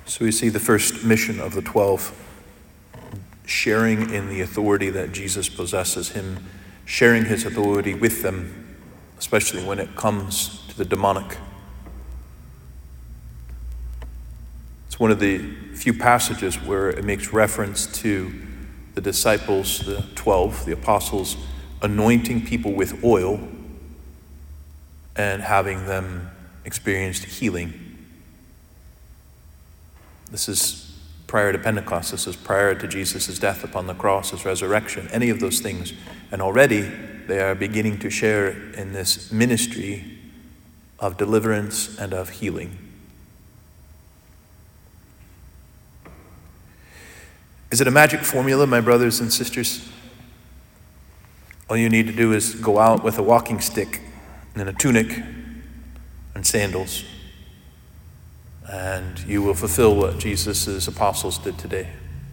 So we see the first mission of the 12, sharing in the authority that Jesus possesses, him sharing his authority with them, especially when it comes to the demonic. It's one of the few passages where it makes reference to the disciples, the 12, the apostles, anointing people with oil and having them experience healing. This is prior to Pentecost. This is prior to Jesus' death upon the cross, his resurrection, any of those things. And already they are beginning to share in this ministry of deliverance and of healing. Is it a magic formula, my brothers and sisters? All you need to do is go out with a walking stick and a tunic and sandals, and you will fulfill what Jesus' apostles did today.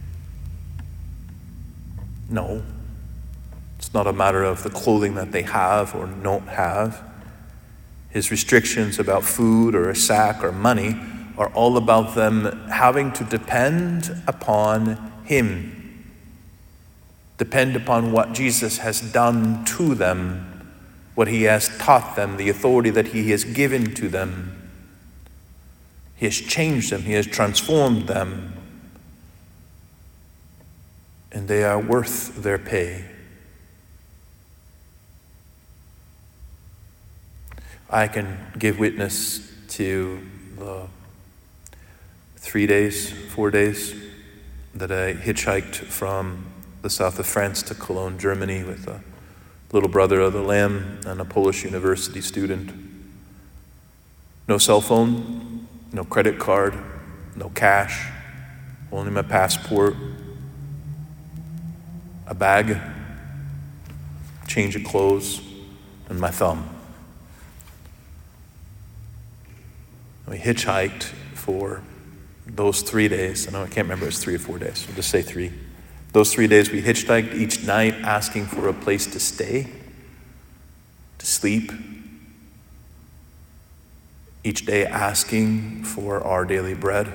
No, it's not a matter of the clothing that they have or don't have. His restrictions about food or a sack or money are all about them having to depend upon him. Depend upon what Jesus has done to them, what he has taught them, the authority that he has given to them. He has changed them. He has transformed them. And they are worth their pay. I can give witness to the 4 days that I hitchhiked from the south of France to Cologne, Germany with a little brother of the Lamb and a Polish university student. No cell phone. No credit card, no cash, only my passport, a bag, change of clothes, and my thumb. We hitchhiked for those 3 days. I can't remember, it's 3 or 4 days. We'll just say 3. Those 3 days we hitchhiked each night asking for a place to stay, to sleep. Each day asking for our daily bread.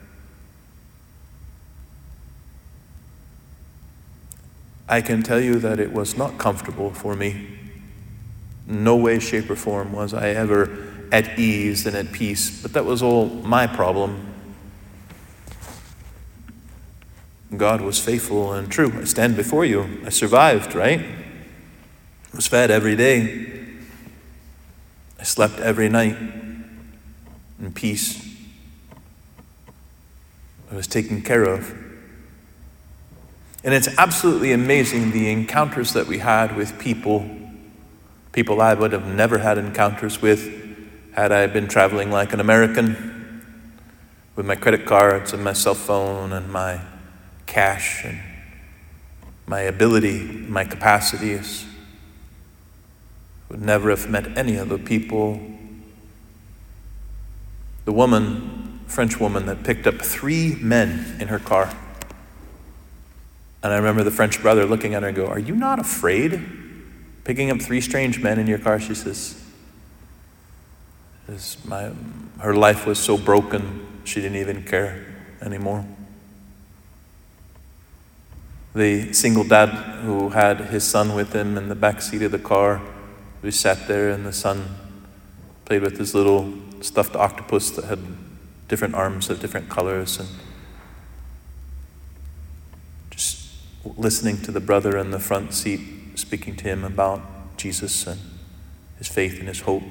I can tell you that it was not comfortable for me. No way, shape, or form was I ever at ease and at peace, but that was all my problem. God was faithful and true. I stand before you. I survived, right? I was fed every day. I slept every night. In peace. I was taken care of. And it's absolutely amazing the encounters that we had with people I would have never had encounters with had I been traveling like an American with my credit cards and my cell phone and my cash and my ability, my capacities. Would never have met any of the people. The woman, French woman, that picked up 3 men in her car. And I remember the French brother looking at her and go, "Are you not afraid picking up 3 strange men in your car?" She says, her life was so broken, she didn't even care anymore. The single dad who had his son with him in the back seat of the car, we sat there and the son played with his little stuffed octopus that had different arms of different colors, and just listening to the brother in the front seat speaking to him about Jesus and his faith and his hope.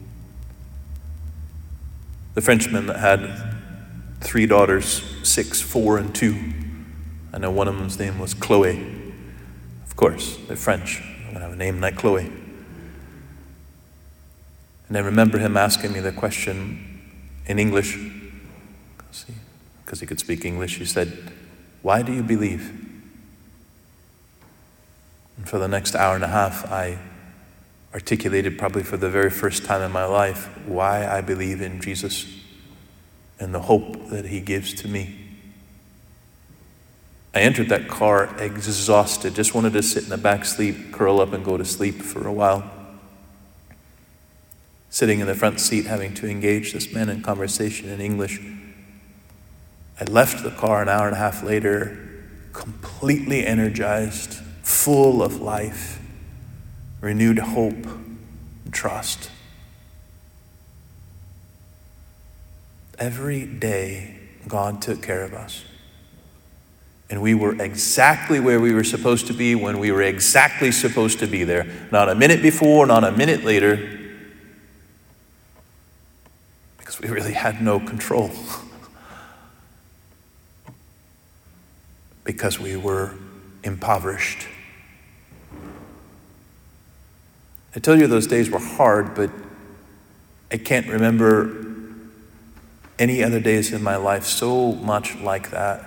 The Frenchman that had 3 daughters, 6, 4, and 2. I know one of them's name was Chloe. Of course, they're French. I'm going to have a name like Chloe. And I remember him asking me the question in English, because he could speak English. He said, "Why do you believe?" And for the next hour and a half, I articulated probably for the very first time in my life why I believe in Jesus and the hope that he gives to me. I entered that car exhausted, just wanted to sit in the back seat, curl up and go to sleep for a while. Sitting in the front seat, having to engage this man in conversation in English. I left the car an hour and a half later, completely energized, full of life, renewed hope and trust. Every day, God took care of us. And we were exactly where we were supposed to be when we were exactly supposed to be there. Not a minute before, not a minute later. Because we really had no control. Because we were impoverished. I tell you those days were hard, but I can't remember any other days in my life so much like that,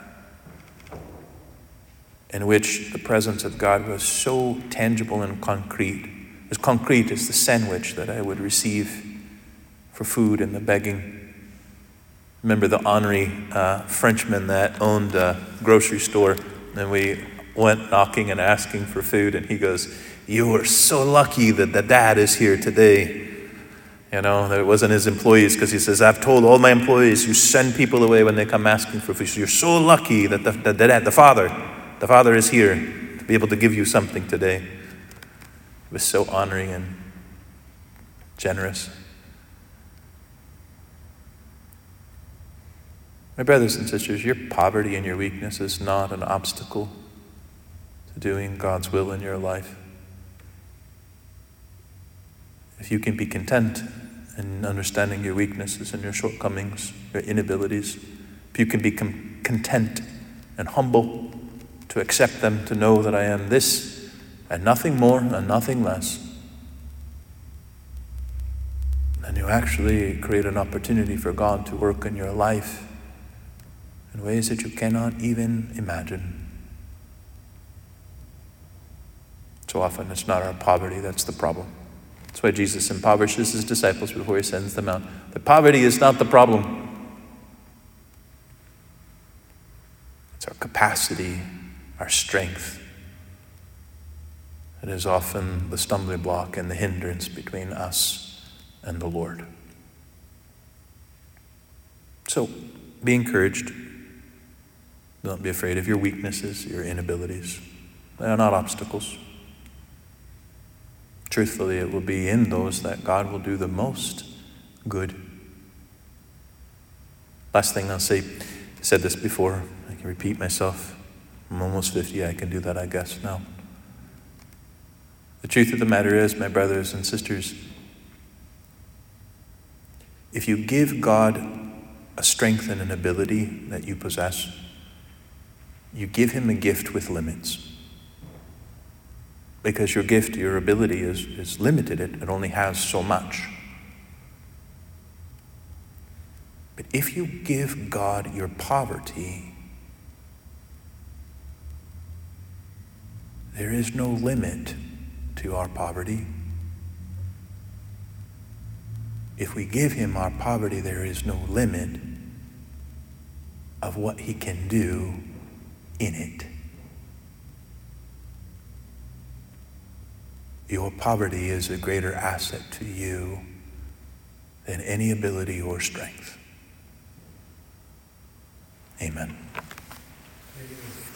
in which the presence of God was so tangible and concrete as the sandwich that I would receive for food and the begging. Remember the Henri Frenchman that owned a grocery store, and we went knocking and asking for food, and he goes, "You are so lucky that the dad is here today." You know, that it wasn't his employees, because he says, "I've told all my employees, you send people away when they come asking for food. So you're so lucky that the father is here to be able to give you something today." It was so honoring and generous. My brothers and sisters, your poverty and your weakness is not an obstacle to doing God's will in your life. If you can be content in understanding your weaknesses and your shortcomings, your inabilities, if you can be content and humble to accept them, to know that I am this and nothing more and nothing less, then you actually create an opportunity for God to work in your life in ways that you cannot even imagine. So often it's not our poverty that's the problem. That's why Jesus impoverishes his disciples before he sends them out. The poverty is not the problem. It's our capacity, our strength. It is often the stumbling block and the hindrance between us and the Lord. So, be encouraged. Don't be afraid of your weaknesses, your inabilities. They are not obstacles. Truthfully, it will be in those that God will do the most good. Last thing I'll say, I said this before, I can repeat myself. I'm almost 50, I can do that, I guess, now. The truth of the matter is, my brothers and sisters, if you give God a strength and an ability that you possess, you give him a gift with limits. Because your gift, your ability is limited. It only has so much. But if you give God your poverty, there is no limit to our poverty. If we give him our poverty, there is no limit of what he can do in it. Your poverty is a greater asset to you than any ability or strength. Amen.